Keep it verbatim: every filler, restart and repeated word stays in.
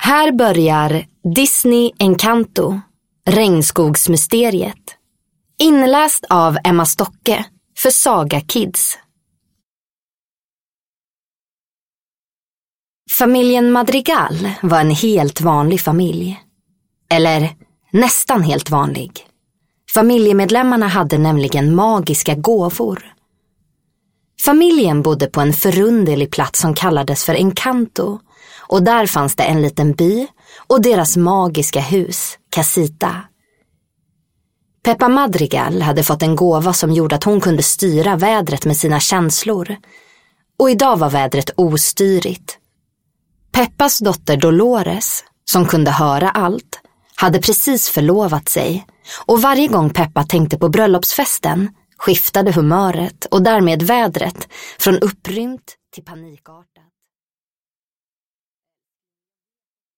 Här börjar Disney Encanto, Regnskogsmysteriet. Inläst av Emma Stocke för Saga Kids. Familjen Madrigal var en helt vanlig familj. Eller nästan helt vanlig. Familjemedlemmarna hade nämligen magiska gåvor. Familjen bodde på en förunderlig plats som kallades för Encanto, och där fanns det en liten by och deras magiska hus, Casita. Peppa Madrigal hade fått en gåva som gjorde att hon kunde styra vädret med sina känslor. Och idag var vädret ostyrigt. Peppas dotter Dolores, som kunde höra allt, hade precis förlovat sig, och varje gång Peppa tänkte på bröllopsfesten skiftade humöret och därmed vädret från upprymt till panikartat.